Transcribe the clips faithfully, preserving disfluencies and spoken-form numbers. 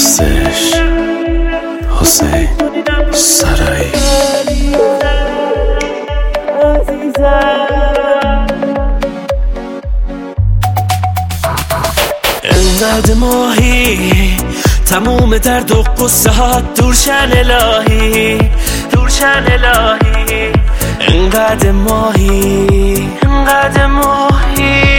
هستش حسین سرایی. انقدر ماهی تموم درد و قصه ها دورشن الهی دورشن الهی. انقدر ماهی انقدر ماهی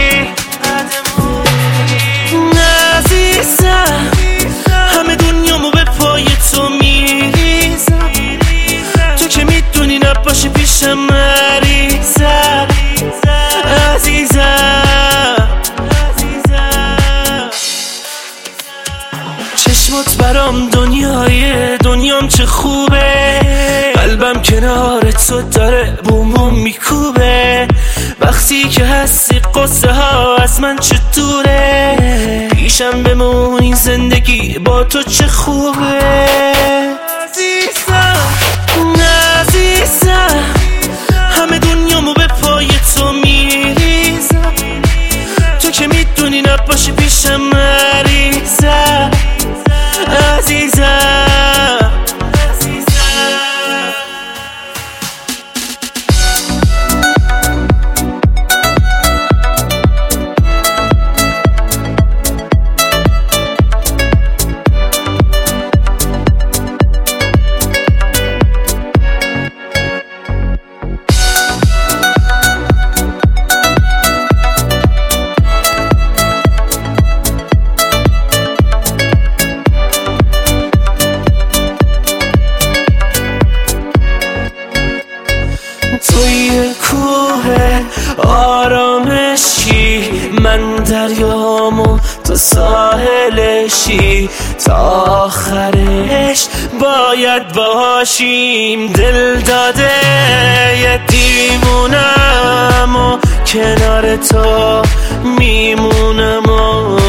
عزیزم، همه دنیامو به پای تو میریزم، تو که میدونی نباشی پیشم مریضم. عزیزم چشمات برام دنیای دنیام چه خوبه، قلبم کنار تو داره بوم بوم میکوبه. وقتی که هستی قصه ها از من چه دوره، پیشم بمونی زندگی با تو چه خوبه. عزیزم عزیزم، همه دنیامو به پای تو میریزم، تو که میدونی نباشی پیشم مریضم. عزیزم توی کوه آرامشی، من دریامو تو ساحلشی، تا آخرش باید باشیم. دل داده یه دیوونم و کنار تو میمونم و